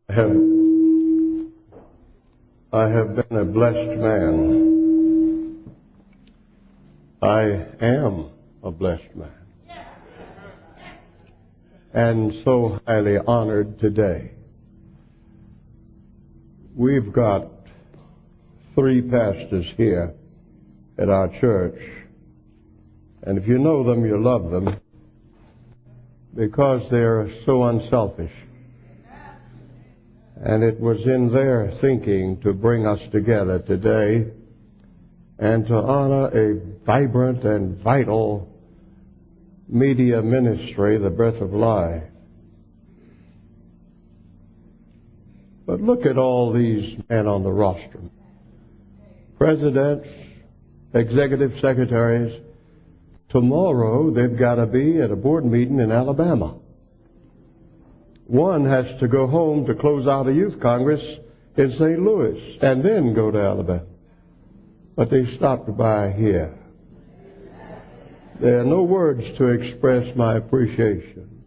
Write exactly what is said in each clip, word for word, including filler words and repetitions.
I have, I have been a blessed man. I am a blessed man. And so highly honored today. We've got three pastors here at our church. And if you know them, you love them because they're so unselfish. And it was in their thinking to bring us together today and to honor a vibrant and vital media ministry, the Breath of Life. But look at all these men on the rostrum. Presidents, executive secretaries. Tomorrow they've got to be at a board meeting in Alabama. One has to go home to close out a youth congress in Saint Louis and then go to Alabama. But they stopped by here. There are no words to express my appreciation,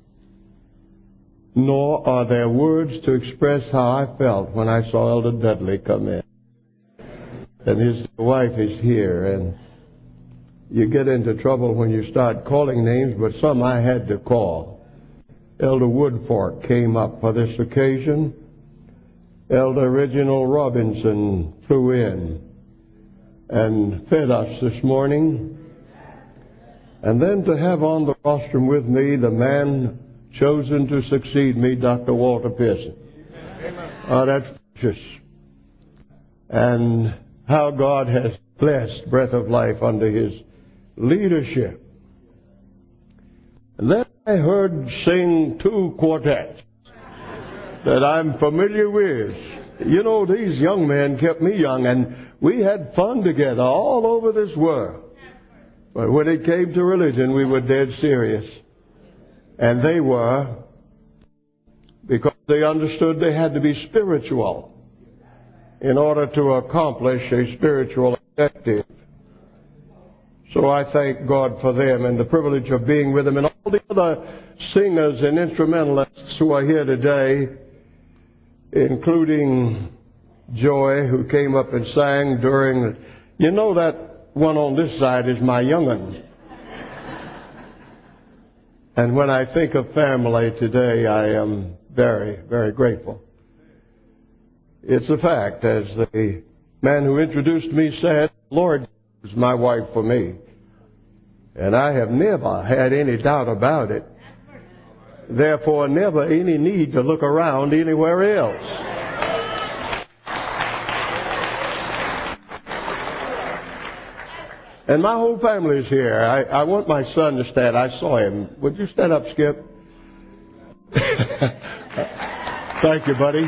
nor are there words to express how I felt when I saw Elder Dudley come in. And his wife is here, and you get into trouble when you start calling names, but some I had to call. Elder Woodfork came up for this occasion. Elder Reginald Robinson flew in and fed us this morning. And then to have on the rostrum with me the man chosen to succeed me, Doctor Walter Pearson. Oh, that's precious. And how God has blessed Breath of Life under his leadership. And then I heard sing two quartets that I'm familiar with. You know, these young men kept me young, and we had fun together all over this world. But when it came to religion, we were dead serious. And they were, because they understood they had to be spiritual in order to accomplish a spiritual objective. So I thank God for them and the privilege of being with them and all the other singers and instrumentalists who are here today, including Joy, who came up and sang during, you know, that one on this side is my young'un. And when I think of family today, I am very, very grateful. It's a fact, as the man who introduced me said, Lord is my wife for me. And I have never had any doubt about it. Therefore, never any need to look around anywhere else. And my whole family is here. I, I want my son to stand. I saw him. Would you stand up, Skip? Thank you, buddy.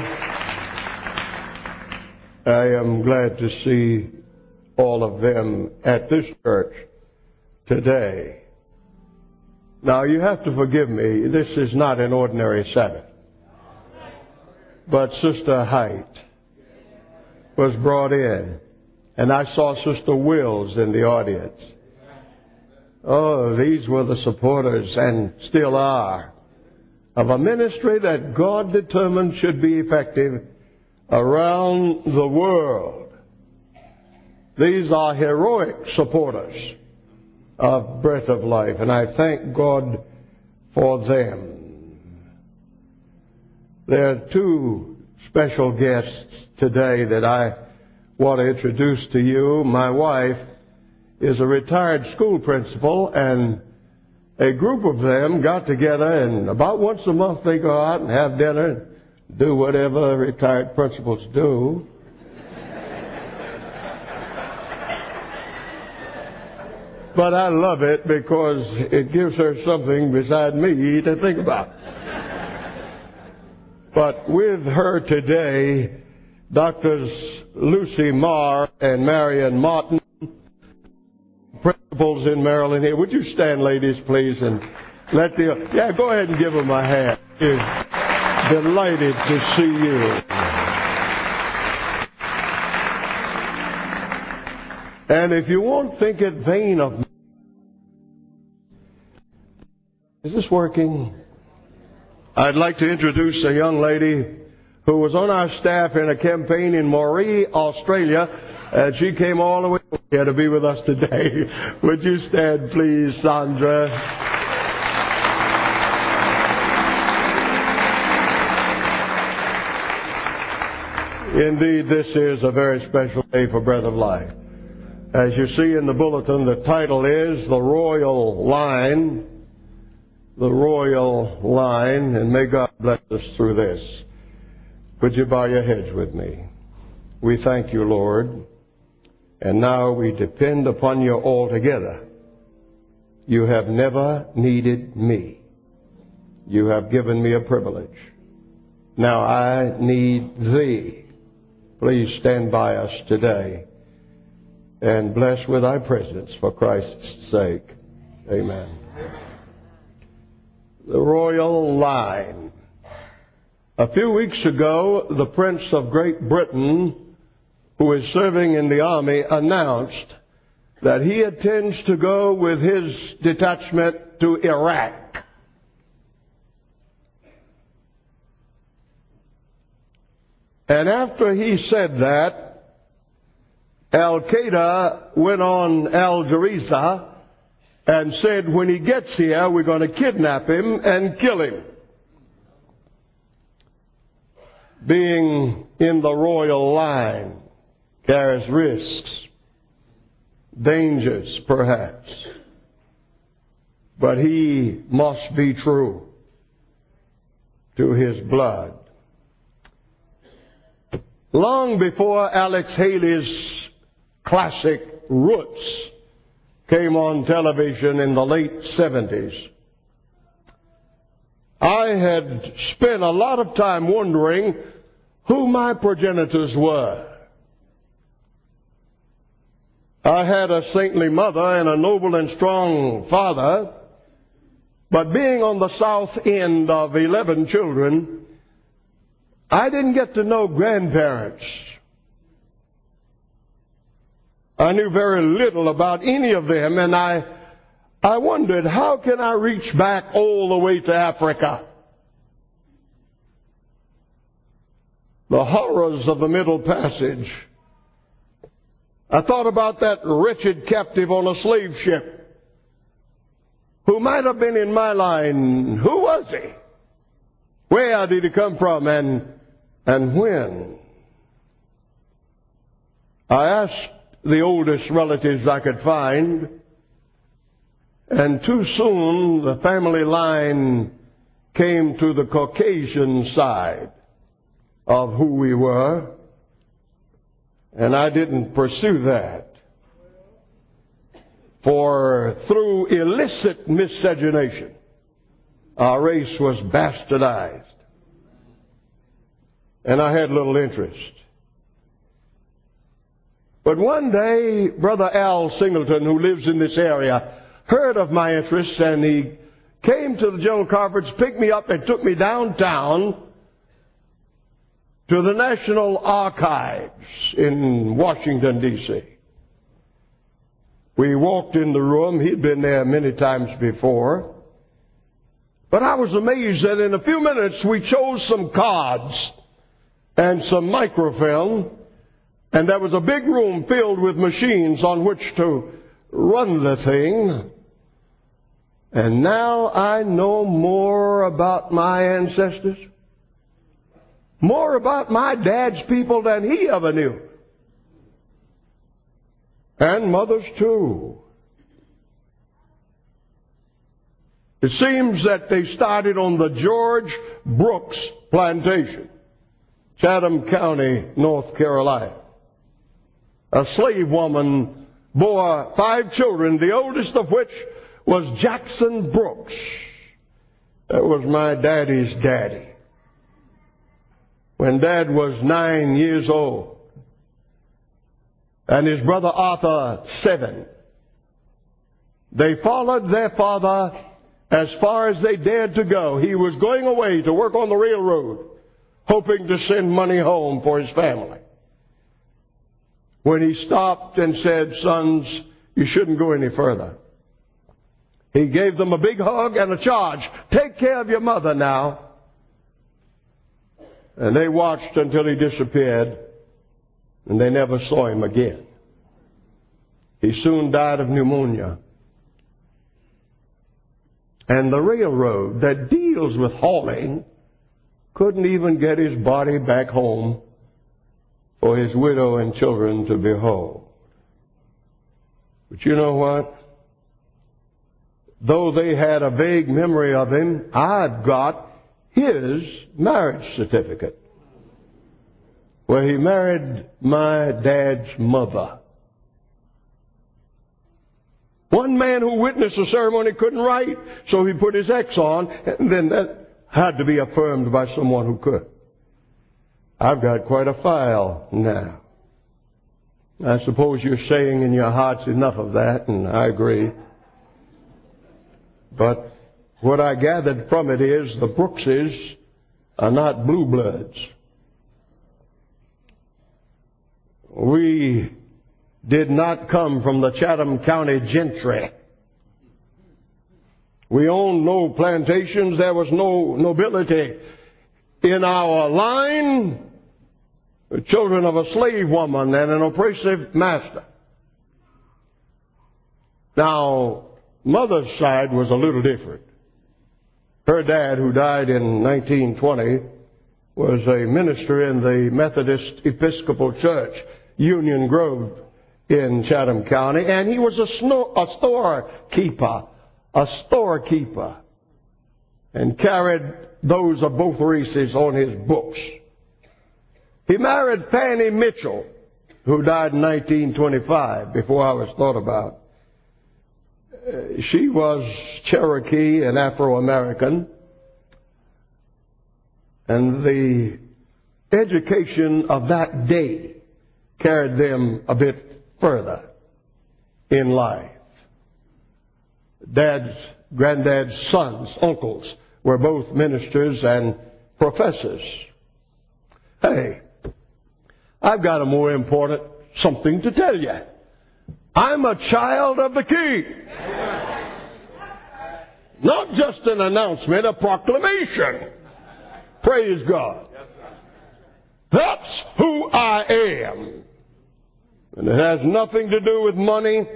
I am glad to see all of them at this church today. Now, you have to forgive me. This is not an ordinary Sabbath. But Sister Height was brought in. And I saw Sister Wills in the audience. Oh, these were the supporters, and still are, of a ministry that God determined should be effective around the world. These are heroic supporters of Breath of Life, and I thank God for them. There are two special guests today that I want to introduce to you. My wife is a retired school principal, and a group of them got together, and about once a month they go out and have dinner and do whatever retired principals do. But I love it because it gives her something beside me to think about. But with her today, Doctors Lucy Marr and Marion Martin, principals in Maryland here. Would you stand, ladies, please, and let the... Yeah, go ahead and give them a hand. We're delighted to see you. And if you won't think it vain of me... Is this working? I'd like to introduce a young lady who was on our staff in a campaign in Moree, Australia, and she came all the way here to be with us today. Would you stand, please, Sandra? Indeed, this is a very special day for Breath of Life. As you see in the bulletin, the title is The Royal Line. The Royal Line, and may God bless us through this. Would you bow your heads with me? We thank you, Lord, and now we depend upon you altogether. You have never needed me. You have given me a privilege. Now I need thee. Please stand by us today and bless with thy presence for Christ's sake. Amen. The Royal Line. A few weeks ago, the Prince of Great Britain, who is serving in the army, announced that he intends to go with his detachment to Iraq. And after he said that, Al-Qaeda went on Al Jazeera and said, when he gets here, we're going to kidnap him and kill him. Being in the royal line carries risks, dangers perhaps, but he must be true to his blood. Long before Alex Haley's classic Roots came on television in the late seventies, I had spent a lot of time wondering who my progenitors were. I had a saintly mother and a noble and strong father, but being on the south end of eleven children, I didn't get to know grandparents. I knew very little about any of them, and I, I wondered, how can I reach back all the way to Africa? The horrors of the Middle Passage. I thought about that wretched captive on a slave ship who might have been in my line. Who was he? Where did he come from, and, and when? I asked the oldest relatives I could find, and too soon the family line came to the Caucasian side of who we were, and I didn't pursue that. For through illicit miscegenation, our race was bastardized, and I had little interest. But one day, Brother Al Singleton, who lives in this area, heard of my interest, and he came to the General Conference, picked me up, and took me downtown to the National Archives in Washington, D C We walked in the room. He'd been there many times before. But I was amazed that in a few minutes we chose some cards and some microfilm, and there was a big room filled with machines on which to run the thing. And now I know more about my ancestors, more about my dad's people than he ever knew. And mothers too. It seems that they started on the George Brooks plantation, Chatham County, North Carolina. A slave woman bore five children, the oldest of which was Jackson Brooks. That was my daddy's daddy. When Dad was nine years old, and his brother Arthur seven, they followed their father as far as they dared to go. He was going away to work on the railroad, hoping to send money home for his family, when he stopped and said, "Sons, you shouldn't go any further." He gave them a big hug and a charge. "Take care of your mother now." And they watched until he disappeared, and they never saw him again. He soon died of pneumonia. And the railroad that deals with hauling couldn't even get his body back home for his widow and children to behold. But you know what? Though they had a vague memory of him, I've got his marriage certificate, where he married my dad's mother. One man who witnessed the ceremony couldn't write, so he put his X on, and then that had to be affirmed by someone who could. I've got quite a file now. I suppose you're saying in your hearts enough of that, and I agree. But what I gathered from it is the Brookses are not blue bloods. We did not come from the Chatham County gentry. We owned no plantations. There was no nobility in our line. The children of a slave woman and an oppressive master. Now, Mother's side was a little different. Her dad, who died in nineteen twenty, was a minister in the Methodist Episcopal Church, Union Grove in Chatham County, and he was a, sno- a storekeeper, a storekeeper, and carried those of both races on his books. He married Fannie Mitchell, who died in nineteen twenty-five, before I was thought about. Uh, she was Cherokee and Afro-American, and the education of that day carried them a bit further in life. Dad's, granddad's sons, uncles, were both ministers and professors. Hey, I've got a more important something to tell you. I'm a child of the King. Not just an announcement, a proclamation. Praise God. That's who I am. And it has nothing to do with money,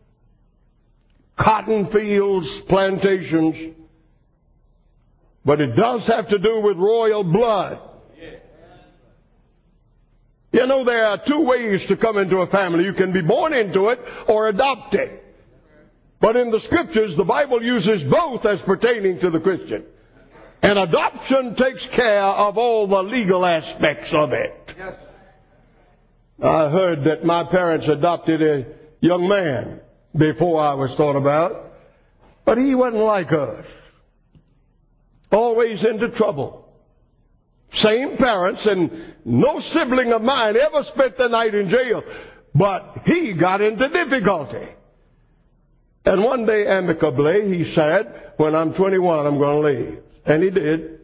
cotton fields, plantations, but it does have to do with royal blood. You know, there are two ways to come into a family. You can be born into it or adopted. But in the Scriptures, the Bible uses both as pertaining to the Christian. And adoption takes care of all the legal aspects of it. I heard that my parents adopted a young man before I was thought about, but he wasn't like us. Always into trouble. Same parents, and no sibling of mine ever spent the night in jail, but he got into difficulty. And one day, amicably, he said, when I'm twenty-one, I'm going to leave. And he did.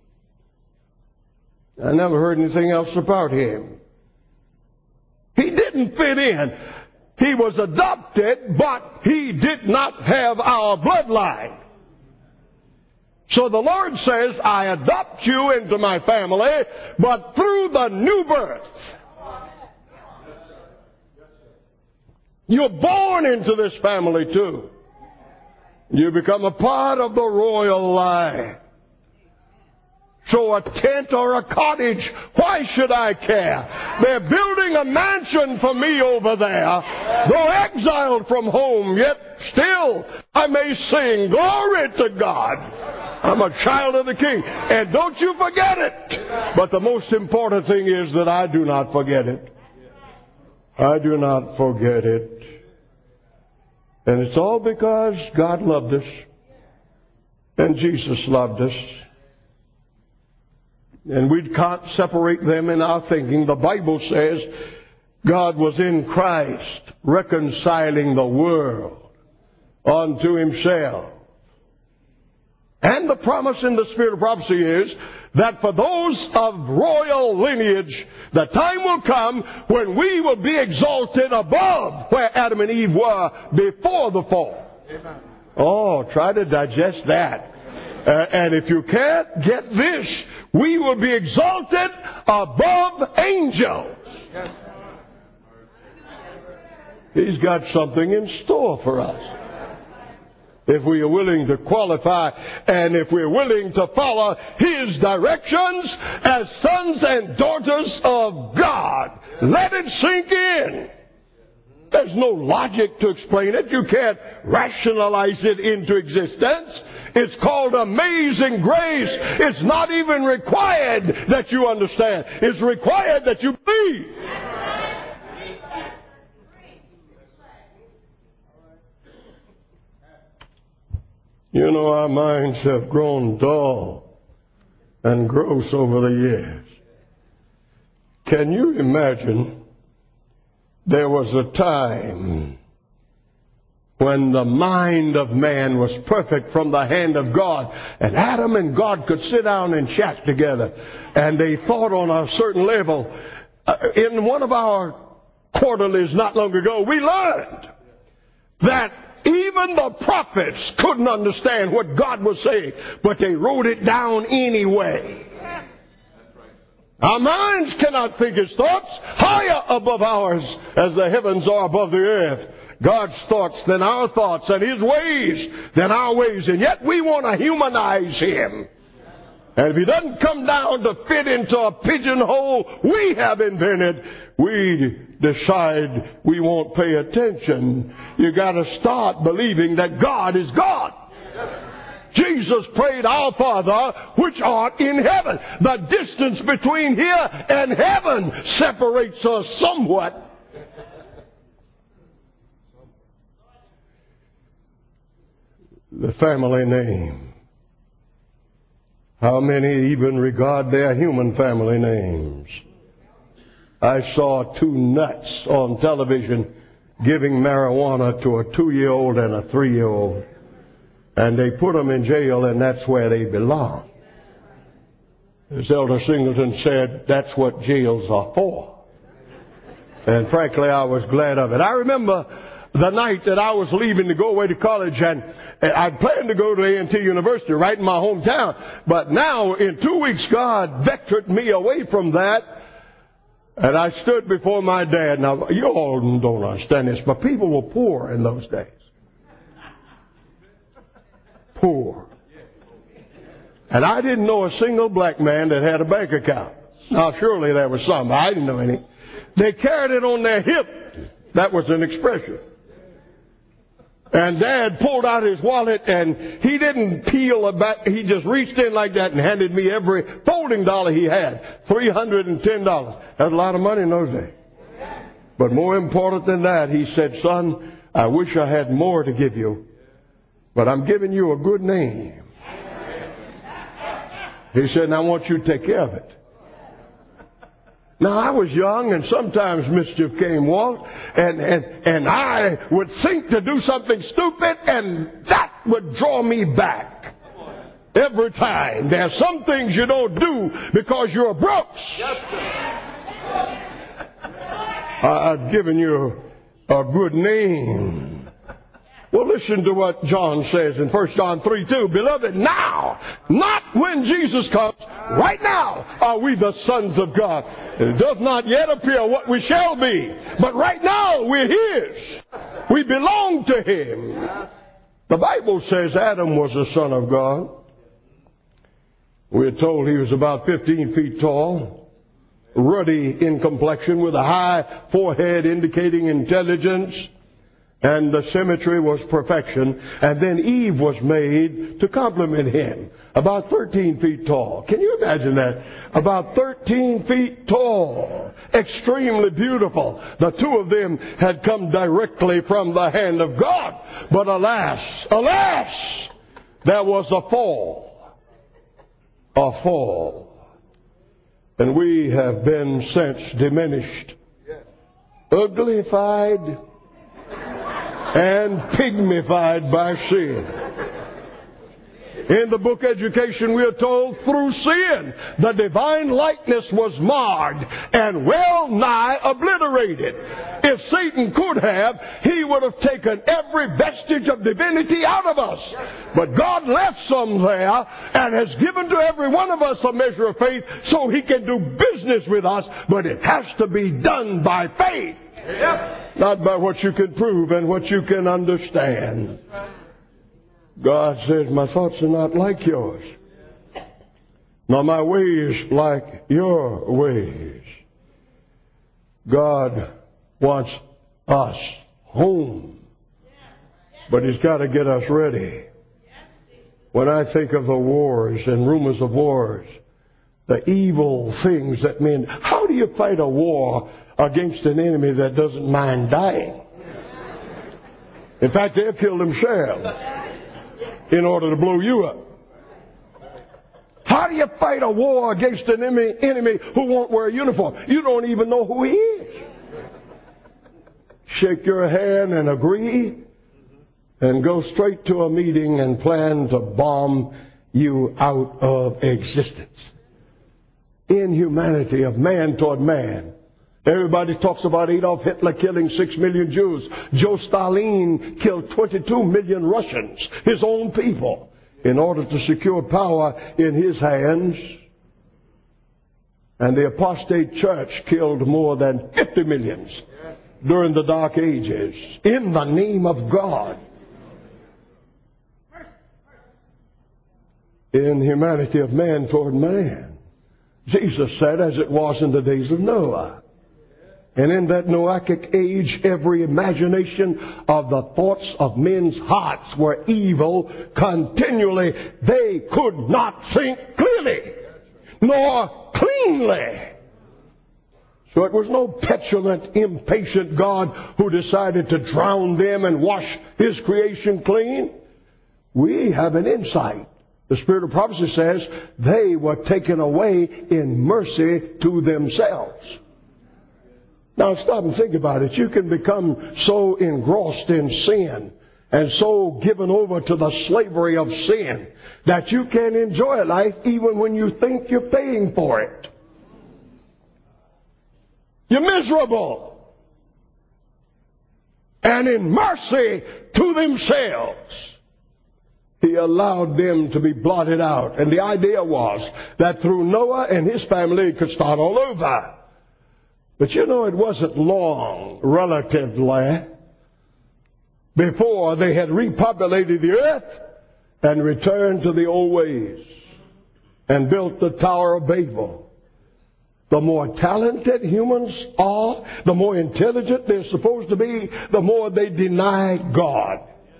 I never heard anything else about him. He didn't fit in. He was adopted, but he did not have our bloodline. So the Lord says, I adopt you into my family, but through the new birth. You're born into this family too. You become a part of the royal line. So a tent or a cottage, why should I care? They're building a mansion for me over there. Though exiled from home, yet still I may sing glory to God. I'm a child of the King. And don't you forget it. But the most important thing is that I do not forget it. I do not forget it. And it's all because God loved us. And Jesus loved us. And we can't separate them in our thinking. The Bible says God was in Christ reconciling the world unto himself. And the promise in the spirit of prophecy is that for those of royal lineage, the time will come when we will be exalted above where Adam and Eve were before the fall. Amen. Oh, try to digest that. Uh, and if you can't get this, we will be exalted above angels. He's got something in store for us. If we are willing to qualify and if we're willing to follow His directions as sons and daughters of God. Let it sink in. There's no logic to explain it. You can't rationalize it into existence. It's called amazing grace. It's not even required that you understand. It's required that you believe. You know, our minds have grown dull and gross over the years. Can you imagine there was a time when the mind of man was perfect from the hand of God, and Adam and God could sit down and chat together, and they thought on a certain level. Uh, in one of our quarterlies not long ago, we learned that even the prophets couldn't understand what God was saying, but they wrote it down anyway. Our minds cannot think His thoughts higher above ours as the heavens are above the earth. God's thoughts than our thoughts, and His ways than our ways. And yet we want to humanize Him. And if He doesn't come down to fit into a pigeonhole we have invented, we decide we won't pay attention. You got to start believing that God is God. Jesus prayed, Our Father, which art in heaven. The distance between here and heaven separates us somewhat. The family name. How many even regard their human family names? I saw two nuts on television giving marijuana to a two-year-old and a three-year-old. And they put them in jail, and that's where they belong. As Elder Singleton said, that's what jails are for. And frankly, I was glad of it. I remember the night that I was leaving to go away to college, and I'd planned to go to A and T University right in my hometown. But now, in two weeks, God vectored me away from that. And I stood before my dad. Now, you all don't understand this, but people were poor in those days. Poor. And I didn't know a single black man that had a bank account. Now, surely there was some. I didn't know any. They carried it on their hip. That was an expression. And Dad pulled out his wallet, and he didn't peel it back. He just reached in like that and handed me every folding dollar he had. three hundred ten dollars. That's a lot of money in those days. But more important than that, he said, Son, I wish I had more to give you, but I'm giving you a good name. He said, and I want you to take care of it. Now, I was young, and sometimes mischief came, Walt, and, and, and I would think to do something stupid, and that would draw me back. Every time. There are some things you don't do because you're brooks. I've given you a good name. Well, listen to what John says in First John three two. Beloved, now, not when Jesus comes, right now are we the sons of God. It does not yet appear what we shall be, but right now we're His. We belong to Him. The Bible says Adam was a son of God. We're told he was about fifteen feet tall, ruddy in complexion, with a high forehead indicating intelligence. And the symmetry was perfection. And then Eve was made to complement him. About thirteen feet tall. Can you imagine that? About thirteen feet tall. Extremely beautiful. The two of them had come directly from the hand of God. But alas, alas, there was a fall. A fall. And we have been since diminished, uglified, and pygmified by sin. In the book Education, we are told, through sin, the divine likeness was marred and well nigh obliterated. If Satan could have, he would have taken every vestige of divinity out of us. But God left some there and has given to every one of us a measure of faith so he can do business with us, but it has to be done by faith. Yes. Not by what you can prove and what you can understand. God says, my thoughts are not like yours, nor my ways like your ways. God wants us home, but he's got to get us ready. When I think of the wars and rumors of wars, the evil things that men, how do you fight a war against an enemy that doesn't mind dying? In fact, they'll kill themselves in order to blow you up. How do you fight a war against an enemy, enemy who won't wear a uniform? You don't even know who he is. Shake your hand and agree, and go straight to a meeting and plan to bomb you out of existence. Inhumanity of man toward man. Everybody talks about Adolf Hitler killing six million Jews. Joe Stalin killed twenty-two million Russians, his own people, in order to secure power in his hands. And the apostate church killed more than fifty millions during the Dark Ages in the name of God. Inhumanity of man toward man. Jesus said, as it was in the days of Noah. And in that Noachic age, every imagination of the thoughts of men's hearts were evil continually. They could not think clearly, nor cleanly. So it was no petulant, impatient God who decided to drown them and wash his creation clean. We have an insight. The Spirit of prophecy says they were taken away in mercy to themselves. Now stop and think about it. You can become so engrossed in sin and so given over to the slavery of sin that you can't enjoy life even when you think you're paying for it. You're miserable. And in mercy to themselves, he allowed them to be blotted out. And the idea was that through Noah and his family it could start all over. But you know, it wasn't long, relatively, before they had repopulated the earth and returned to the old ways and built the Tower of Babel. The more talented humans are, the more intelligent they're supposed to be, the more they deny God.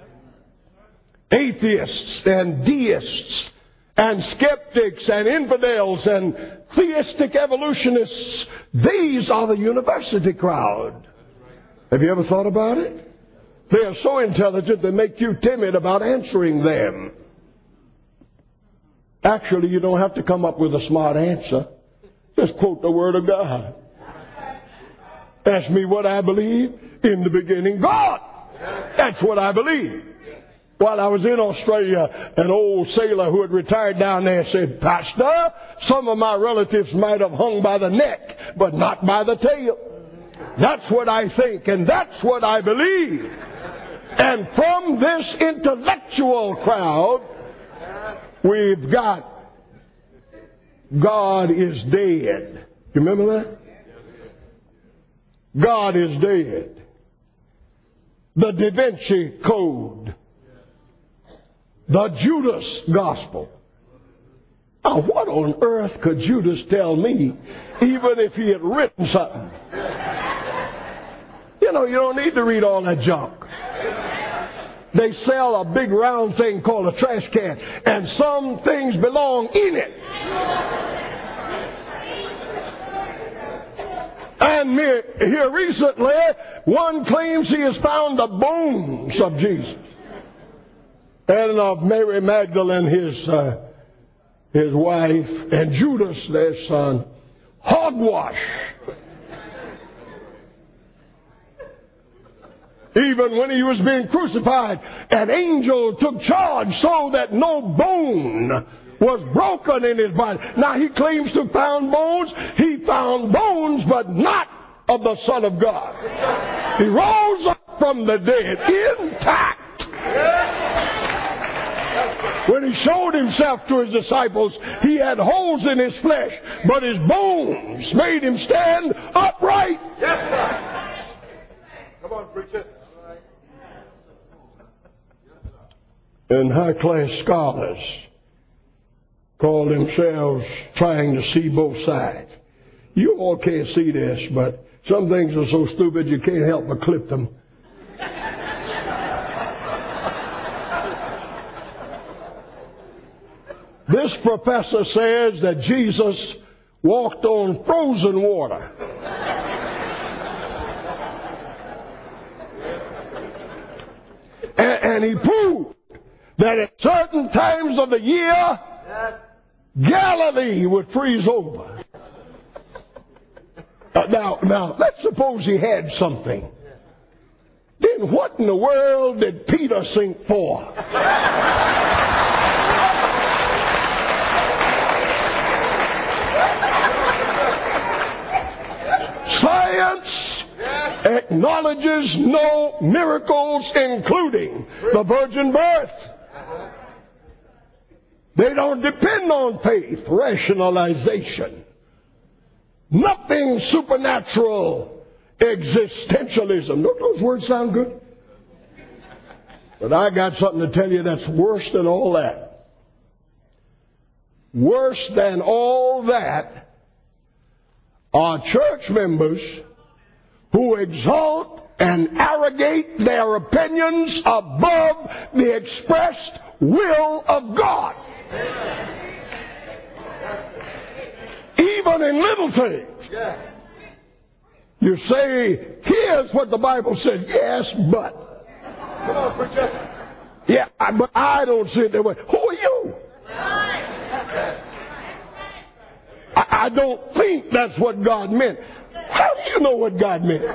Atheists and deists and skeptics and infidels and theistic evolutionists, these are the university crowd. Have you ever thought about it? They are so intelligent they make you timid about answering them. Actually, you don't have to come up with a smart answer. Just quote the Word of God. Ask me what I believe. In the beginning, God. That's what I believe. While I was in Australia, an old sailor who had retired down there said, Pastor, some of my relatives might have hung by the neck, but not by the tail. That's what I think, and that's what I believe. And from this intellectual crowd, we've got God is dead. You remember that? God is dead. The Da Vinci Code. The Judas Gospel. Now, what on earth could Judas tell me, even if he had written something? You know, you don't need to read all that junk. They sell a big round thing called a trash can, and some things belong in it. And here recently, one claims he has found the bones of Jesus. And of Mary Magdalene, his uh, his wife, and Judas, their son. Hogwash. Even when he was being crucified, an angel took charge so that no bone was broken in his body. Now he claims to have found bones. He found bones, but not of the Son of God. He rose up from the dead intact. When he showed himself to his disciples, he had holes in his flesh, but his bones made him stand upright. Yes, sir. Come on, preacher. And high-class scholars call themselves trying to see both sides. You all can't see this, but some things are so stupid you can't help but clip them. This professor says that Jesus walked on frozen water. And, and he proved that at certain times of the year, Galilee would freeze over. Uh, now, now, let's suppose he had something. Then what in the world did Peter sink for? Science acknowledges no miracles, including the virgin birth. They don't depend on faith, rationalization. Nothing supernatural, existentialism. Don't those words sound good? But I got something to tell you that's worse than all that. Worse than all that are church members who exalt and arrogate their opinions above the expressed will of God. Even in little things. You say, here's what the Bible says. Yes, but. Come on, preacher. Yeah, but I don't see it that way. Who are you? I, I don't think that's what God meant. How do you know what God meant?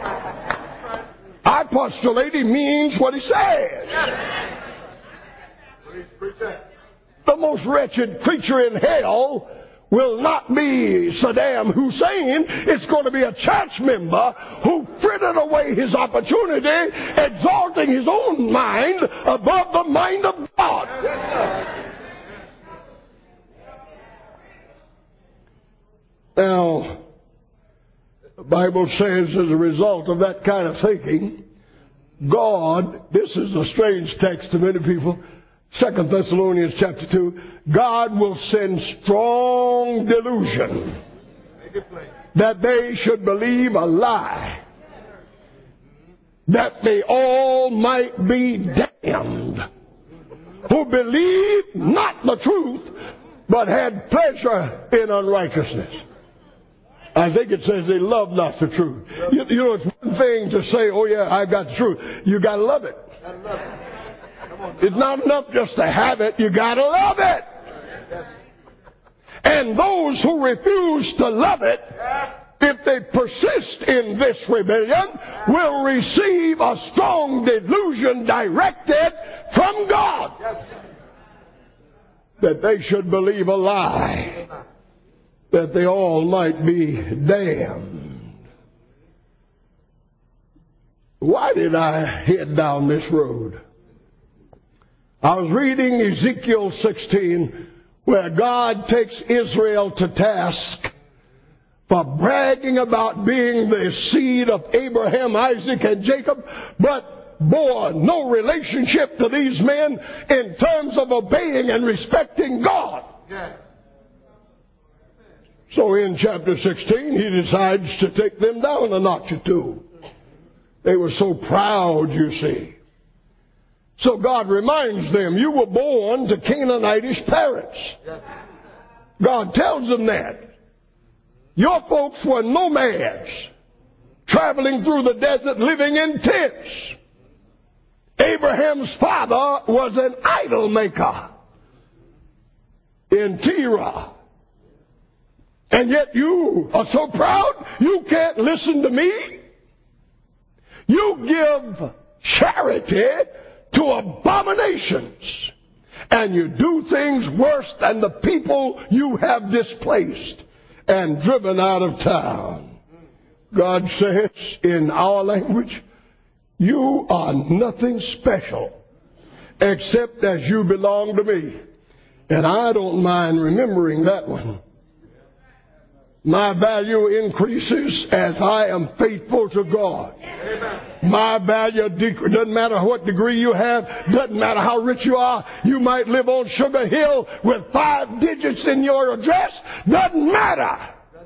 I postulate he means what he says. Please, preacher. The most wretched creature in hell will not be Saddam Hussein. It's going to be a church member who frittered away his opportunity, exalting his own mind above the mind of God. Yes, sir. Now, the Bible says as a result of that kind of thinking, God, this is a strange text to many people, Second Thessalonians chapter two, God will send strong delusion that they should believe a lie, that they all might be damned, who believed not the truth, but had pleasure in unrighteousness. I think it says they love not the truth. You, you know, it's one thing to say, oh yeah, I got the truth. You got to love it. It's not enough just to have it. You got to love it. And those who refuse to love it, if they persist in this rebellion, will receive a strong delusion directed from God that they should believe a lie, that they all might be damned. Why did I head down this road? I was reading Ezekiel sixteen, where God takes Israel to task for bragging about being the seed of Abraham, Isaac, and Jacob, but bore no relationship to these men in terms of obeying and respecting God. Yeah. So in chapter sixteen, he decides to take them down a notch or two. They were so proud, you see. So God reminds them, you were born to Canaanitish parents. God tells them that. Your folks were nomads, traveling through the desert, living in tents. Abraham's father was an idol maker in Terah. And yet you are so proud you can't listen to me. You give charity to abominations, and you do things worse than the people you have displaced and driven out of town. God says in our language, you are nothing special except as you belong to me. And I don't mind remembering that one. My value increases as I am faithful to God. My value decreases. Doesn't matter what degree you have. Doesn't matter how rich you are. You might live on Sugar Hill with five digits in your address. Doesn't matter.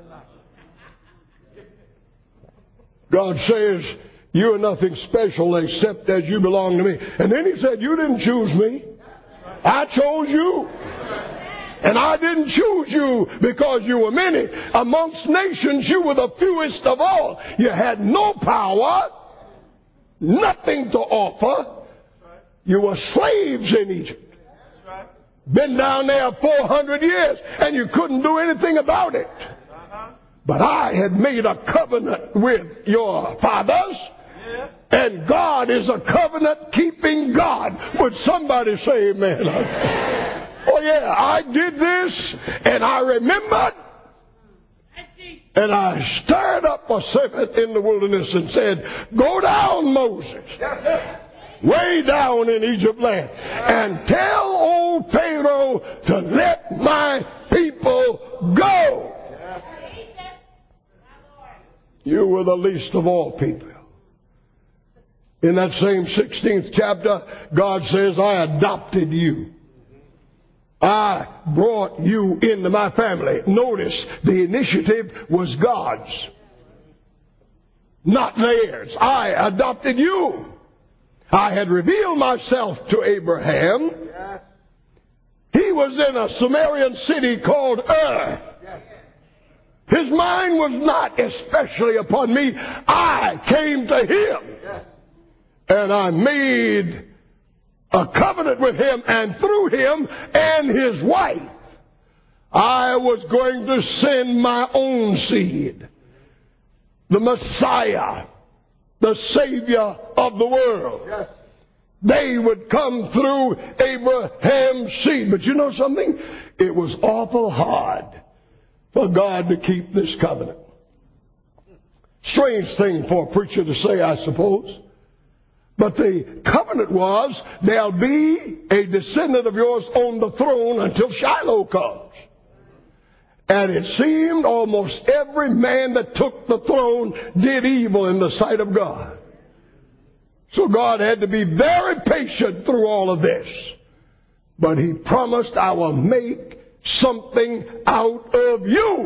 God says, you are nothing special except as you belong to me. And then he said, you didn't choose me. I chose you. And I didn't choose you because you were many. Amongst nations, you were the fewest of all. You had no power, nothing to offer. You were slaves in Egypt. Been down there four hundred years, and you couldn't do anything about it. But I had made a covenant with your fathers, and God is a covenant-keeping God. Would somebody say amen? Oh yeah, I did this, and I remembered, and I stirred up a serpent in the wilderness and said, go down, Moses, way down in Egypt land, and tell old Pharaoh to let my people go. You were the least of all people. In that same sixteenth chapter, God says, I adopted you. I brought you into my family. Notice, the initiative was God's, not theirs. I adopted you. I had revealed myself to Abraham. He was in a Sumerian city called Ur. His mind was not especially upon me. I came to him, and I made a covenant with him, and through him and his wife, I was going to send my own seed, the Messiah, the Savior of the world. Yes. They would come through Abraham's seed. But you know something? It was awful hard for God to keep this covenant. Strange thing for a preacher to say, I suppose. But the covenant was, there'll be a descendant of yours on the throne until Shiloh comes. And it seemed almost every man that took the throne did evil in the sight of God. So God had to be very patient through all of this. But he promised, I will make something out of you.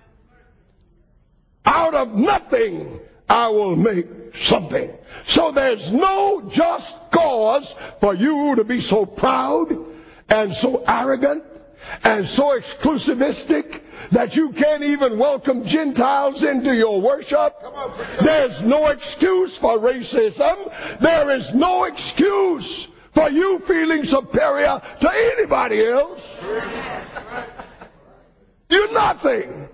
Out of nothing, I will make something. So there's no just cause for you to be so proud and so arrogant and so exclusivistic that you can't even welcome Gentiles into your worship. There's no excuse for racism. There is no excuse for you feeling superior to anybody else. You're nothing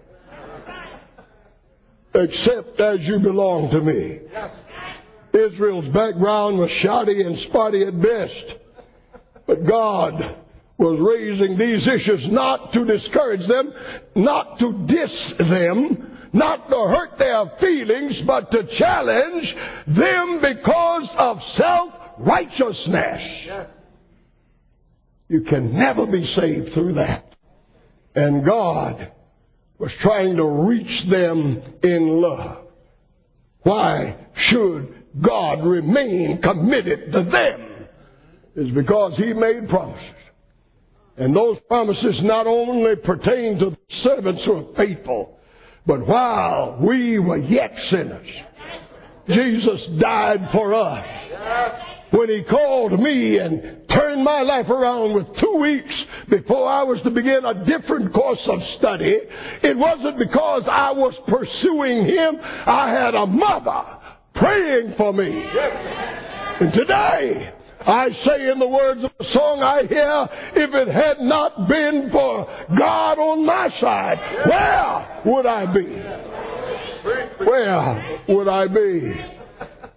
except as you belong to me. Israel's background was shoddy and spotty at best. But God was raising these issues not to discourage them, not to diss them, not to hurt their feelings, but to challenge them because of self-righteousness. Yes. You can never be saved through that. And God was trying to reach them in love. Why should God remain committed to them? It's because he made promises. And those promises not only pertain to the servants who are faithful, but while we were yet sinners, Jesus died for us. When he called me and turned my life around with two weeks before I was to begin a different course of study, it wasn't because I was pursuing him. I had a mother praying for me. And today, I say in the words of the song I hear, if it had not been for God on my side, where would I be? Where would I be?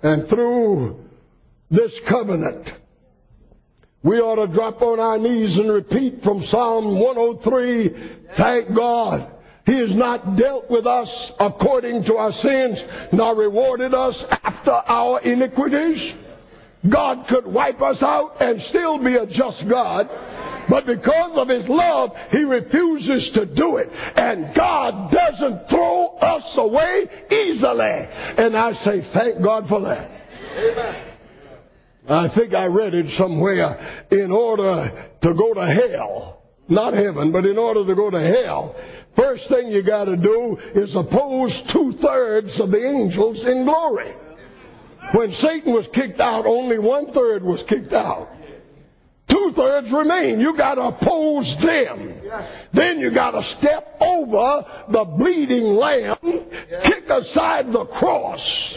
And through this covenant, we ought to drop on our knees and repeat from Psalm one oh three, thank God, He has not dealt with us according to our sins, nor rewarded us after our iniquities. God could wipe us out and still be a just God, but because of His love, He refuses to do it. And God doesn't throw us away easily. And I say, thank God for that. Amen. I think I read it somewhere, in order to go to hell, not heaven, but in order to go to hell, first thing you got to do is oppose two-thirds of the angels in glory. When Satan was kicked out, only one-third was kicked out. Two-thirds remain. You got to oppose them. Then you got to step over the bleeding lamb, kick aside the cross.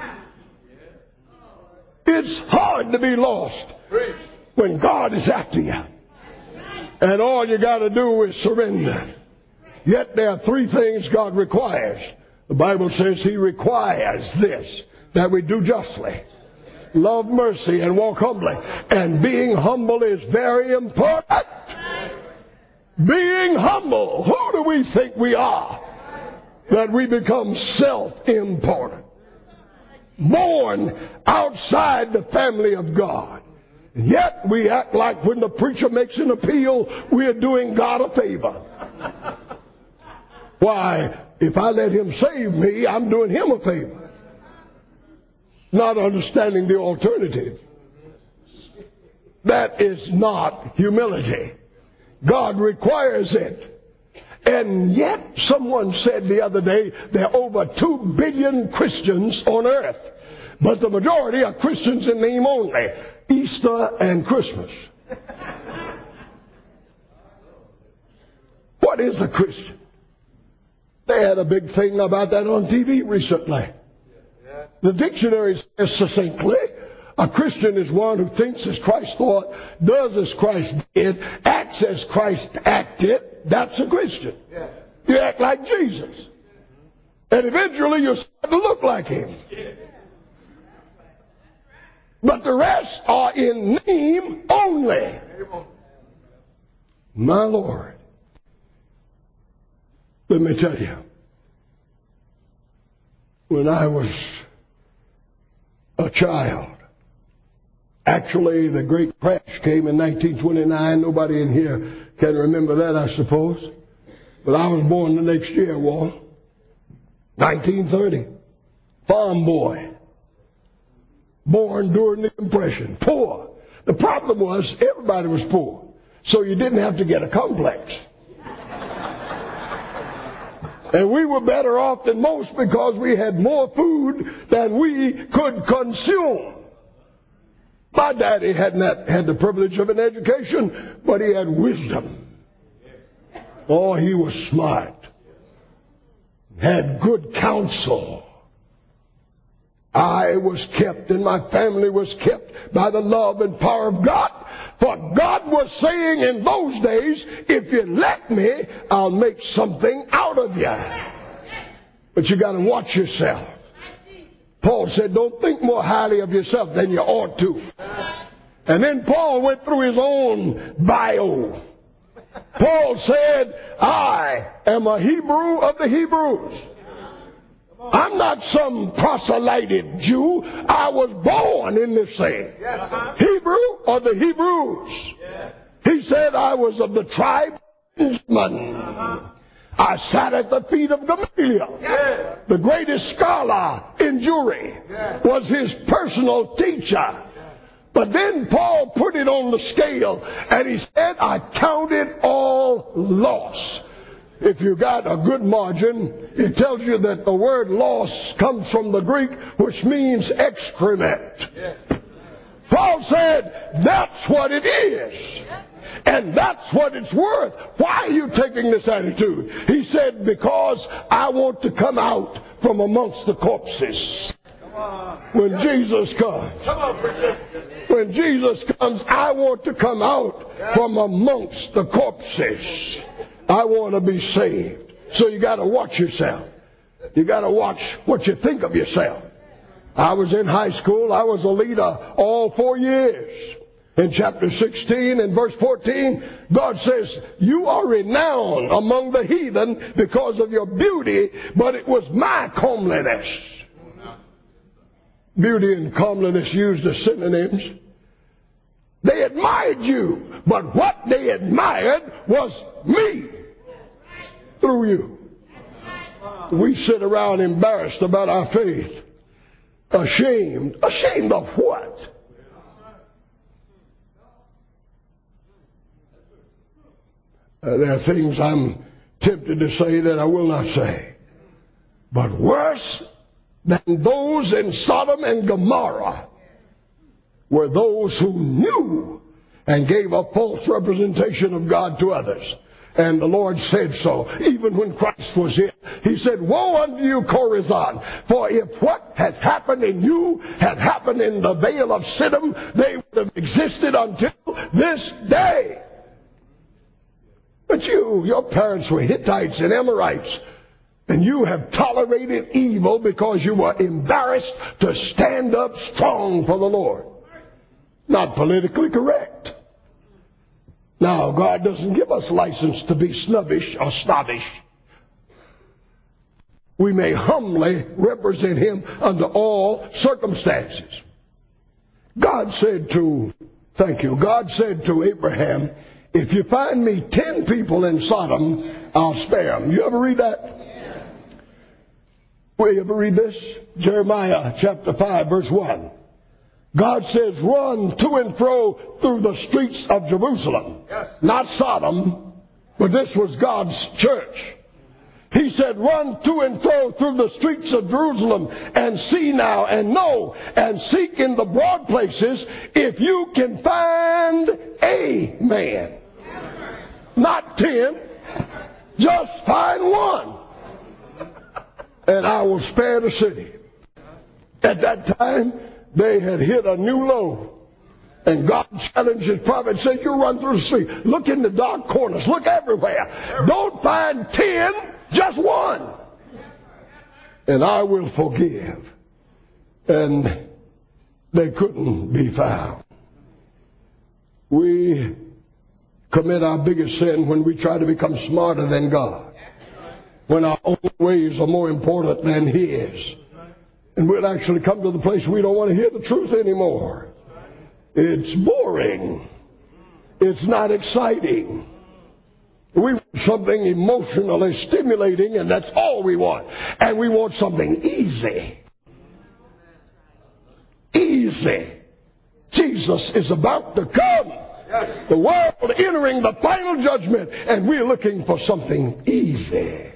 It's hard to be lost when God is after you. And all you got to do is surrender. Yet there are three things God requires. The Bible says He requires this, that we do justly, love mercy, and walk humbly. And being humble is very important. Being humble. Who do we think we are that we become self-important? Born outside the family of God. Yet we act like when the preacher makes an appeal, we're doing God a favor. Why, if I let Him save me, I'm doing Him a favor. Not understanding the alternative. That is not humility. God requires it. And yet, someone said the other day, there are over two billion Christians on earth. But the majority are Christians in name only. Easter and Christmas. What is a Christian? They had a big thing about that on T V recently. The dictionary says succinctly, a Christian is one who thinks as Christ thought, does as Christ did, acts as Christ acted. That's a Christian. You act like Jesus. And eventually you start to look like Him. But the rest are in name only. My Lord. Let me tell you. When I was a child, actually the great crash came in nineteen twenty-nine. Nobody in here can remember that, I suppose. But I was born the next year, Walt. nineteen thirty. Farm boy. Born during the Depression. Poor. The problem was everybody was poor. So you didn't have to get a complex. And we were better off than most because we had more food than we could consume. My daddy had not had the privilege of an education, but he had wisdom. Oh, he was smart. Had good counsel. I was kept and my family was kept by the love and power of God. For God was saying in those days, if you let me, I'll make something out of you. But you got to watch yourself. Paul said, don't think more highly of yourself than you ought to. And then Paul went through his own bio. Paul said, I am a Hebrew of the Hebrews. I'm not some proselyted Jew. I was born in this thing. Hebrew of the Hebrews. He said I was of the tribe of Benjamin. I sat at the feet of Gamaliel. The greatest scholar in Jewry was his personal teacher. But then Paul put it on the scale and he said, I count it all loss. If you got a good margin, it tells you that the word loss comes from the Greek, which means excrement. Paul said, that's what it is. And that's what it's worth. Why are you taking this attitude? He said, because I want to come out from amongst the corpses. When Jesus comes. When Jesus comes, I want to come out from amongst the corpses. I want to be saved. So you got to watch yourself. You got to watch what you think of yourself. I was in high school. I was a leader all four years. In chapter sixteen and verse fourteen, God says, you are renowned among the heathen because of your beauty, but it was my comeliness. Beauty and comeliness used as synonyms. They admired you, but what they admired was me through you. We sit around embarrassed about our faith. Ashamed. Ashamed of what? Uh, there are things I'm tempted to say that I will not say. But worse than those in Sodom and Gomorrah were those who knew and gave a false representation of God to others. And the Lord said so. Even when Christ was here, he said, woe unto you, Chorazin, for if what has happened in you had happened in the Vale of Siddim, they would have existed until this day. But you, your parents were Hittites and Amorites, and you have tolerated evil because you were embarrassed to stand up strong for the Lord. Not politically correct. Now, God doesn't give us license to be snobbish or snobbish. We may humbly represent Him under all circumstances. God said to, thank you, God said to Abraham, if you find me ten people in Sodom, I'll spare them. You ever read that? Will you ever read this? Jeremiah chapter five, verse one. God says, run to and fro through the streets of Jerusalem. Yes. Not Sodom, but this was God's church. He said, run to and fro through the streets of Jerusalem and see now and know and seek in the broad places if you can find a man. Not ten. Just find one. And I will spare the city. At that time, they had hit a new low. And God challenged his prophet and said, you run through the street. Look in the dark corners. Look everywhere. Don't find ten, just one. And I will forgive. And they couldn't be found. We commit our biggest sin when we try to become smarter than God. When our own ways are more important than His. And we'll actually come to the place we don't want to hear the truth anymore. It's boring. It's not exciting. We want something emotionally stimulating, and that's all we want. And we want something easy. Easy. Jesus is about to come. The world entering the final judgment, and we're looking for something easy.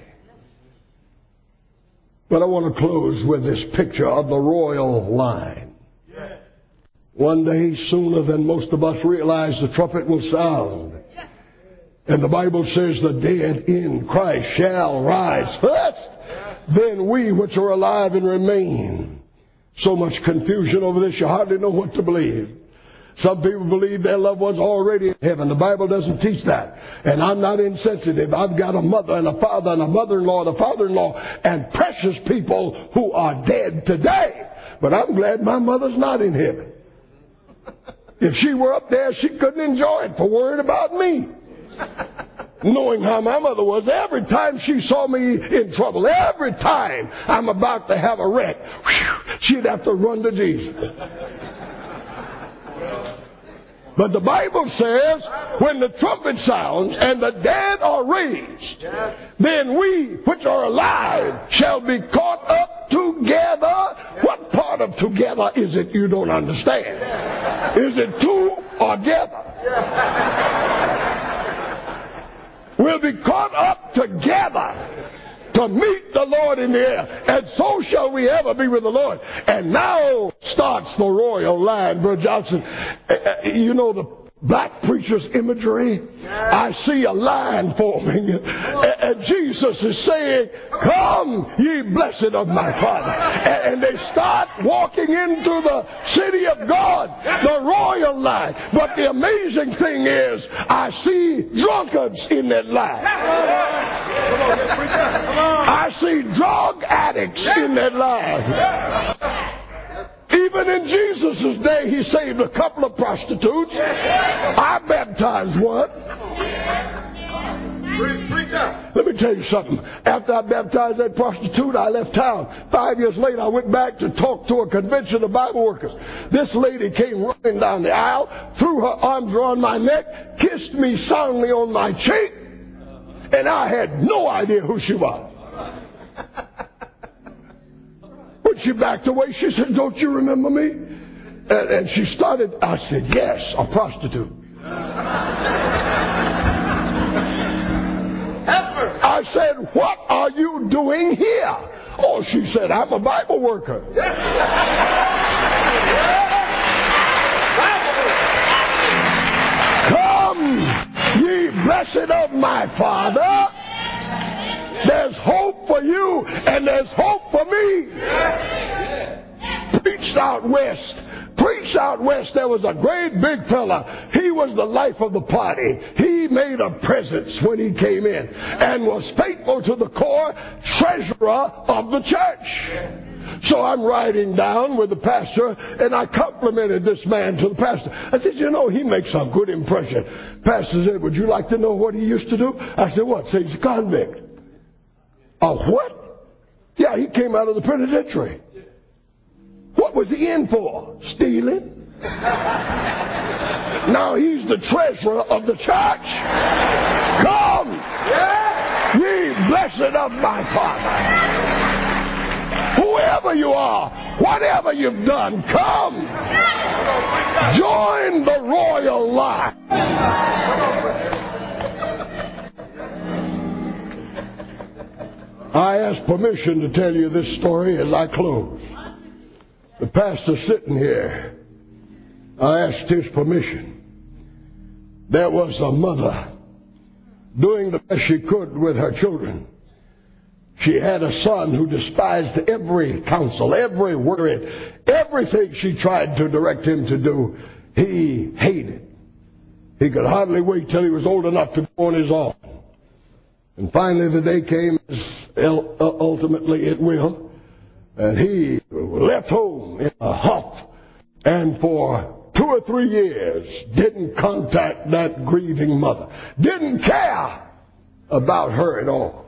But I want to close with this picture of the royal line. One day, sooner than most of us realize, the trumpet will sound. And the Bible says the dead in Christ shall rise first. Then we which are alive and remain. So much confusion over this, you hardly know what to believe. Some people believe their loved ones are already in heaven. The Bible doesn't teach that. And I'm not insensitive. I've got a mother and a father and a mother-in-law and a father-in-law and precious people who are dead today. But I'm glad my mother's not in heaven. If she were up there, she couldn't enjoy it for worrying about me. Knowing how my mother was, every time she saw me in trouble, every time I'm about to have a wreck, whew, she'd have to run to Jesus. But the Bible says, when the trumpet sounds and the dead are raised, yes, then we which are alive shall be caught up together. Yes. What part of together is it you don't understand? Yes. Is it two or together? Yes. We'll be caught up together to meet the Lord in the air. And so shall we ever be with the Lord. And now starts the royal line, Brother Johnson. Uh, you know the black preacher's imagery? Yes. I see a line forming. And, and Jesus is saying, come, ye blessed of my Father. And, and they start walking into the city of God, the royal line. But the amazing thing is, I see drunkards in that line. I see drug addicts in that line. Even in Jesus' day, he saved a couple of prostitutes. I baptized one. Let me tell you something. After I baptized that prostitute, I left town. Five years later, I went back to talk to a convention of Bible workers. This lady came running down the aisle, threw her arms around my neck, kissed me soundly on my cheek, and I had no idea who she was. When she backed away, she said, "Don't you remember me?" And, and she started, I said, "Yes, a prostitute." I said, "What are you doing here?" Oh, she said, "I'm a Bible worker." Come, ye blessed of my Father. There's hope for you, and there's hope for me. Preached out west. Preached out west, there was a great big fella. He was the life of the party. He made a presence when he came in and was faithful to the core, treasurer of the church. So I'm riding down with the pastor, and I complimented this man to the pastor. I said, "You know, he makes a good impression." Pastor said, "Would you like to know what he used to do?" I said, "What?" Said, "He's a convict." "A what?" "Yeah, he came out of the penitentiary." "What was he in for?" "Stealing." Now he's the treasurer of the church. Come, ye blessed of my Father. Whoever you are, whatever you've done, come. Join the royal line. I ask permission to tell you this story as I close. The pastor's sitting here. I asked his permission. There was a mother doing the best she could with her children. She had a son who despised every counsel, every word, everything she tried to direct him to do, he hated. He could hardly wait till he was old enough to go on his own. And finally the day came, as ultimately it will, and he left home in a huff, and for two or three years didn't contact that grieving mother, didn't care about her at all.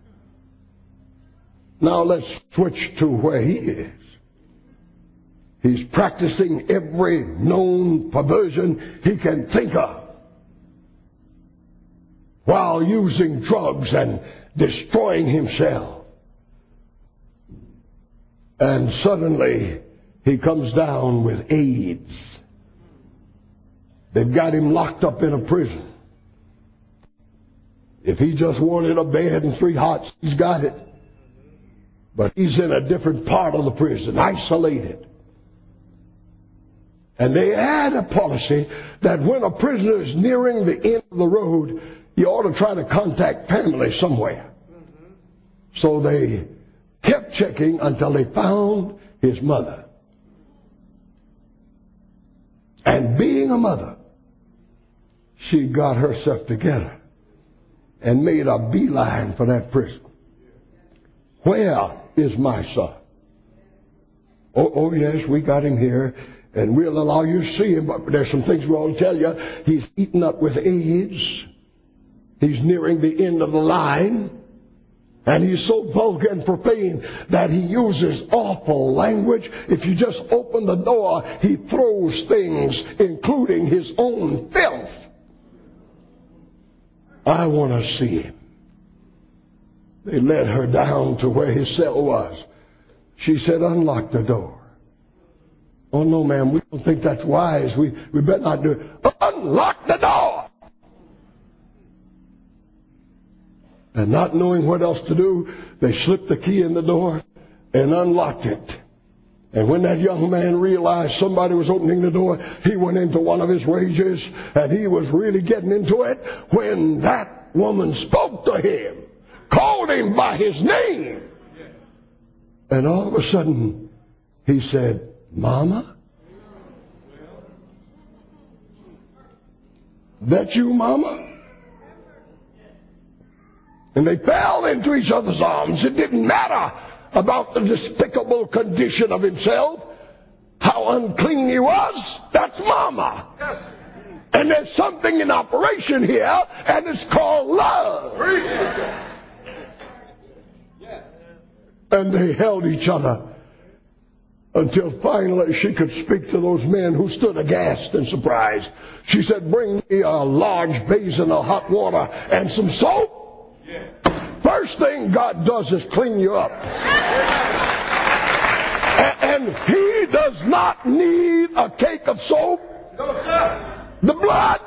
Now let's switch to where he is. He's practicing every known perversion he can think of, while using drugs and destroying himself. And suddenly he comes down with AIDS. They've got him locked up in a prison. If he just wanted a bed and three hots, he's got it. But he's in a different part of the prison, isolated. And they had a policy that when a prisoner is nearing the end of the road, you ought to try to contact family somewhere. So they kept checking until they found his mother. And being a mother, she got herself together and made a beeline for that prison. "Where is my son?" Oh, oh yes, we got him here, and we'll allow you to see him, but there's some things we ought to tell you. He's eaten up with AIDS. He's nearing the end of the line. And he's so vulgar and profane that he uses awful language. If you just open the door, he throws things, including his own filth. I want to see him. They led her down to where his cell was. She said, "Unlock the door." "Oh, no, ma'am, we don't think that's wise. We, we better not do it." "Unlock the door!" And not knowing what else to do, they slipped the key in the door and unlocked it. And when that young man realized somebody was opening the door, he went into one of his rages, and he was really getting into it when that woman spoke to him, called him by his name. And all of a sudden, he said, "Mama? That you, Mama?" And they fell into each other's arms. It didn't matter about the despicable condition of himself. how unclean he was. That's mama. Yes. And there's something in operation here, and it's called love. Preach. And they held each other until finally she could speak to those men who stood aghast and surprised. She said, bring me a large basin of hot water and some soap. Yeah. First thing God does is clean you up. And he does not need a cake of soap. No, sir. The blood.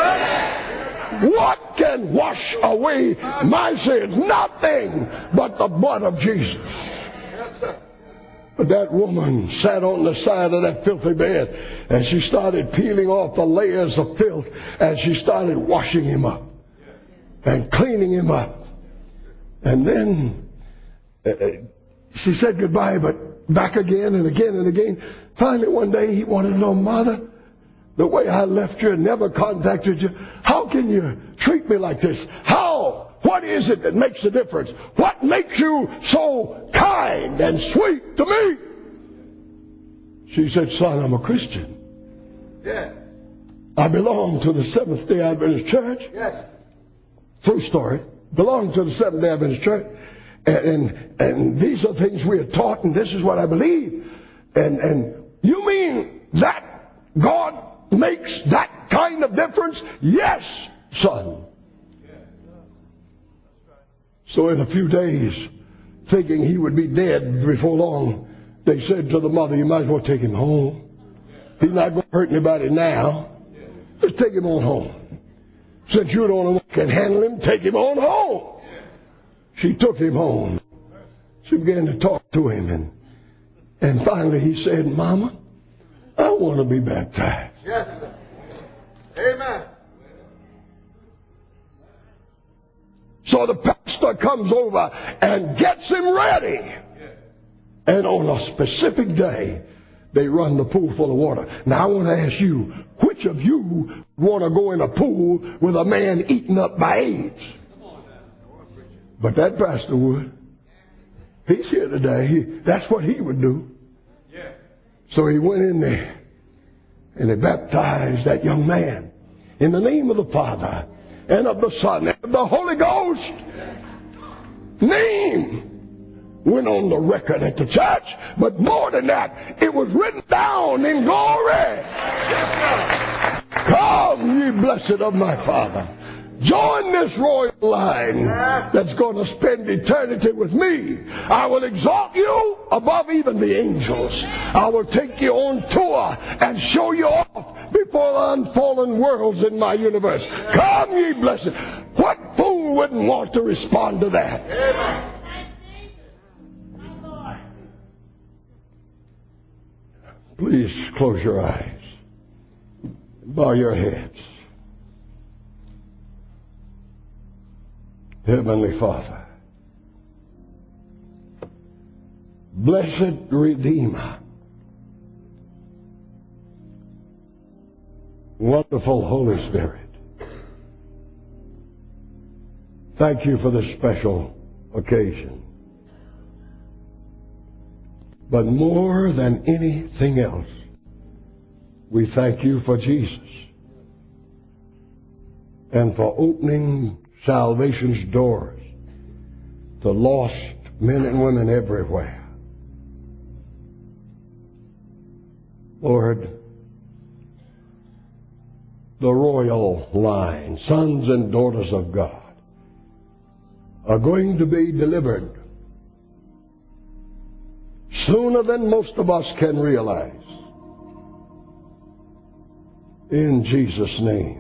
What can wash away my sins? Nothing but the blood of Jesus. Yes, sir. But that woman sat on the side of that filthy bed, and she started peeling off the layers of filth, and she started washing him up and cleaning him up. And then uh, she said goodbye, but back again and again and again. Finally one day he wanted to know, Mother, the way I left you and never contacted you, how can you treat me like this? How? What is it that makes the difference? What makes you so kind and sweet to me? She said, son, I'm a Christian. Yeah. I belong to the Seventh-day Adventist Church. Yes. True story. Belong to the Seventh-day Adventist Church. And, and, and these are things we are taught, and this is what I believe. And, and you mean that God makes that kind of difference? Yes, son. So in a few days, thinking he would be dead before long, they said to the mother, you might as well take him home. He's not going to hurt anybody now. Just take him on home. Since you don't know what can handle him, take him on home. She took him home. She began to talk to him, and, and finally he said, Mama, I want to be baptized. Yes, sir. Amen. So the pastor comes over and gets him ready. And on a specific day, they run the pool full of water. Now I want to ask you, which of you want to go in a pool with a man eaten up by AIDS? But that pastor would. He's here today. He, that's what he would do. So he went in there and he baptized that young man in the name of the Father and of the Son and of the Holy Ghost. Name went on the record at the church, but more than that, it was written down in glory. Come, ye blessed of my Father. Join this royal line that's going to spend eternity with me. I will exalt you above even the angels. I will take you on tour and show you off before the unfallen worlds in my universe. Come, ye blessed. What fool wouldn't want to respond to that? Please close your eyes. Bow your heads. Heavenly Father, blessed Redeemer, wonderful Holy Spirit, thank you for this special occasion. But more than anything else, we thank you for Jesus and for opening salvation's doors to lost men and women everywhere. Lord, the royal line, sons and daughters of God, are going to be delivered sooner than most of us can realize. In Jesus' name.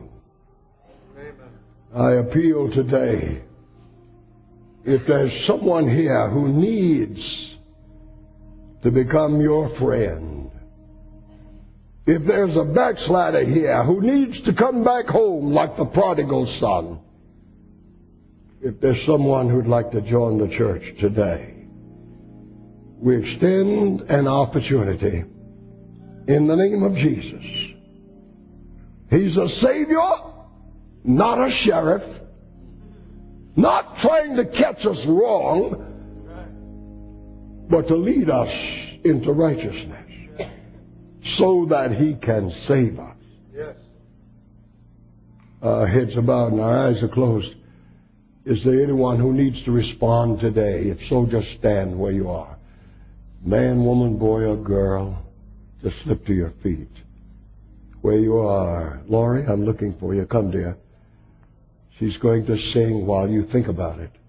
I appeal today, if there's someone here who needs to become your friend, if there's a backslider here who needs to come back home like the prodigal son, if there's someone who'd like to join the church today, we extend an opportunity in the name of Jesus. He's a Savior, not a sheriff, not trying to catch us wrong, but to lead us into righteousness. so that he can save us. Yes. Our heads are bowed and our eyes are closed. Is there anyone who needs to respond today? If so, just stand where you are. Man, woman, boy, or girl, just slip to your feet. Where you are. Laurie, I'm looking for you. Come, dear. She's going to sing while you think about it.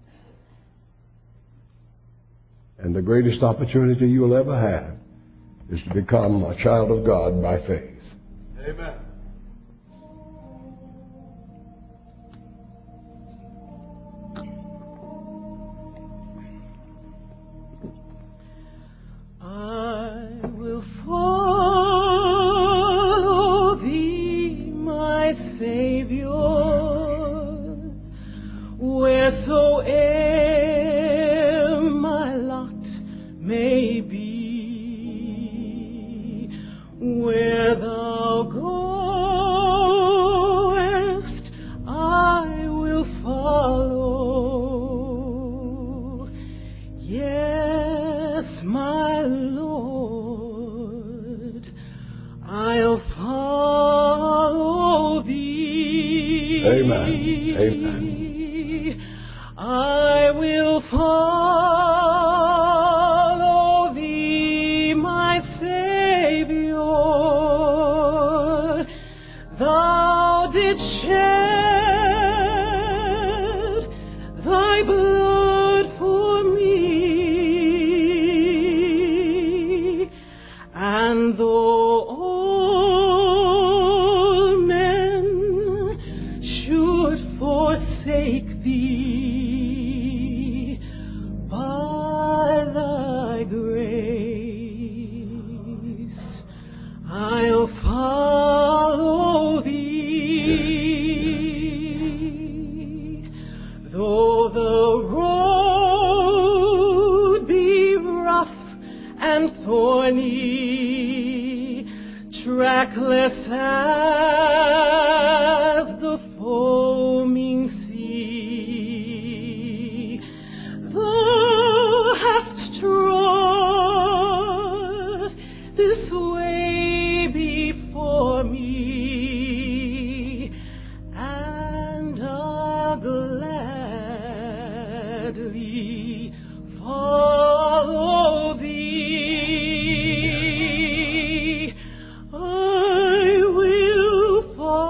And the greatest opportunity you'll ever have is to become a child of God by faith. Amen. I will follow thee, my Savior, wheresoe'er my lot may be. Where thou goest, I will follow. Yes, my Lord, I'll follow thee. Amen. Amen. I will follow thee, my Savior. Thou didst shed thy blood for me, and though all men should forsake thee, by thy grace I'll follow thee. Though the road be rough and thorny, trackless as the foaming sea, thou hast trod this way before me, and I'll gladly follow thee. I will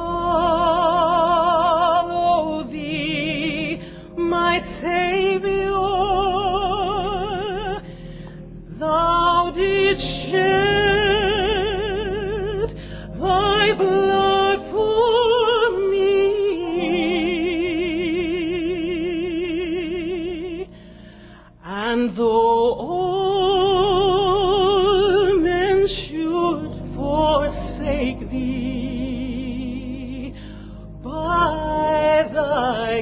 follow thee, my Savior. Thou didst shed thy blood for me, and though all men should forsake thee, by thy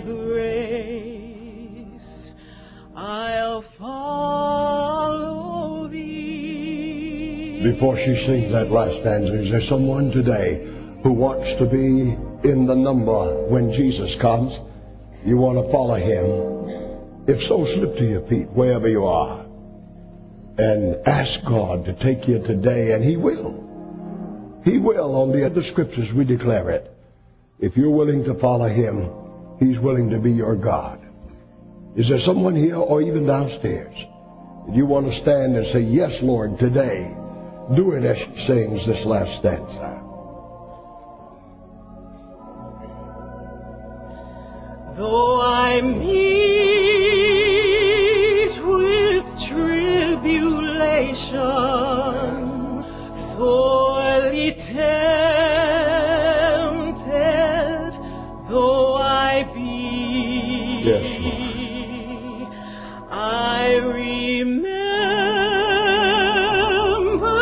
grace I'll follow thee. Before she sings that last stanza, is there someone today who wants to be in the number when Jesus comes? You want to follow him? If so, slip to your feet wherever you are and ask God to take you today, and he will. He will. On the other scriptures, we declare it. If you're willing to follow him, he's willing to be your God. Is there someone here or even downstairs? You want to stand and say, yes, Lord, today. Do it as she sings this last stanza. Though I meet with tribulation, sorely tempted though I be, Yes, Lord. I remember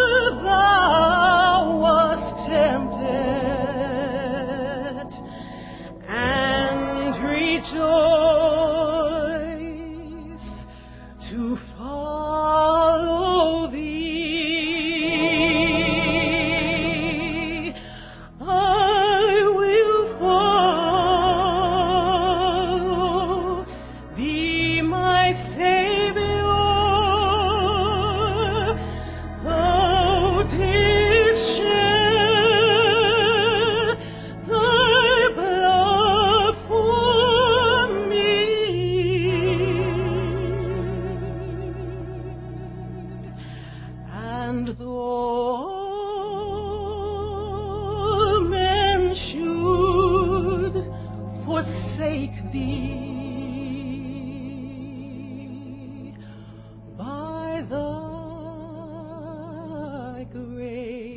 thou wast tempted and rejoice to follow thee. I will follow thee, my Savior.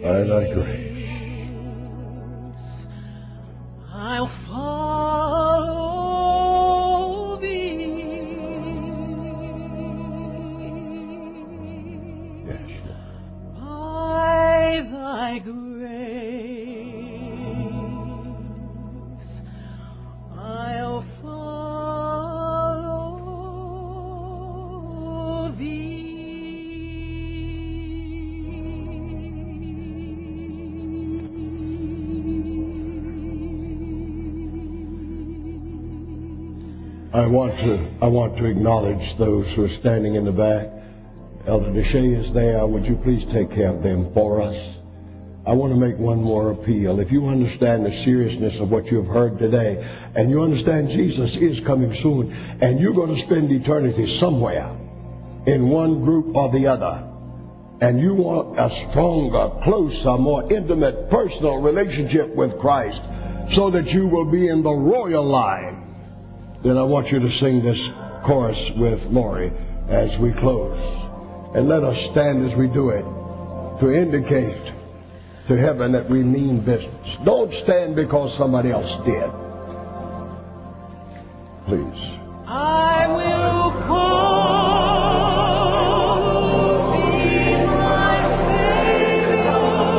By thy grace. I'll follow thee. Yes, By thy grace, I'll follow thee. I want to I want to acknowledge those who are standing in the back. Elder Deshay is there. Would you please take care of them for us? I want to make one more appeal. If you understand the seriousness of what you have heard today, and you understand Jesus is coming soon, and you're going to spend eternity somewhere in one group or the other, and you want a stronger, closer, more intimate, personal relationship with Christ so that you will be in the royal line, then I want you to sing this chorus with Lori as we close. And let us stand as we do it to indicate to heaven that we mean business. Don't stand because somebody else did. Please. I will follow thee, my Savior.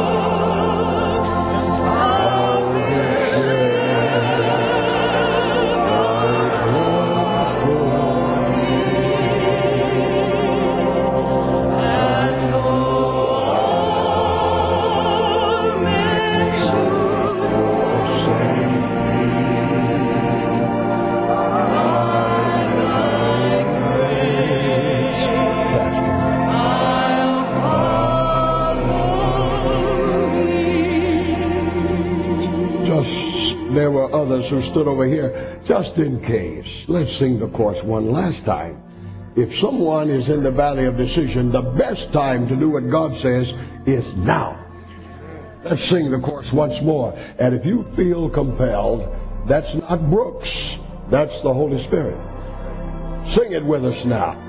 And all men There were others who stood over here just in case. Let's sing the chorus one last time. If someone is in the valley of decision, the best time to do what God says is now. Let's sing the chorus once more. And if you feel compelled, that's not Brooks. That's the Holy Spirit. Sing it with us now.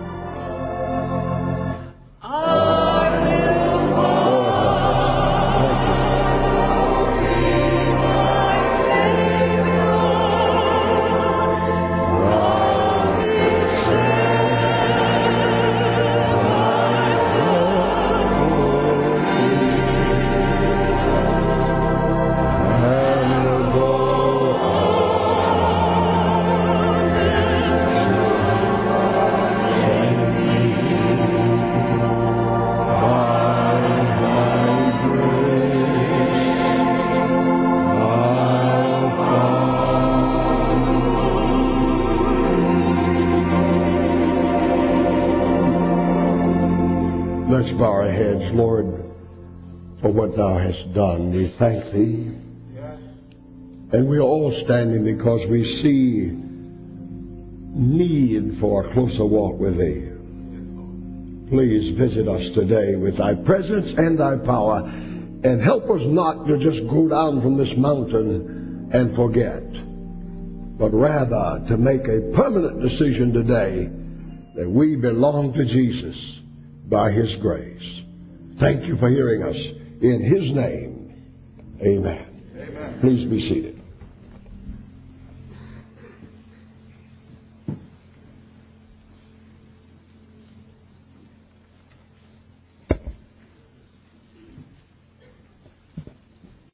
Let's bow our heads. Lord, for what thou hast done, we thank thee. And we are all standing because we see need for a closer walk with thee. Please visit us today with thy presence and thy power, and help us not to just go down from this mountain and forget, but rather to make a permanent decision today that we belong to Jesus by his grace. Thank you for hearing us. In his name, amen. Amen. Please be seated.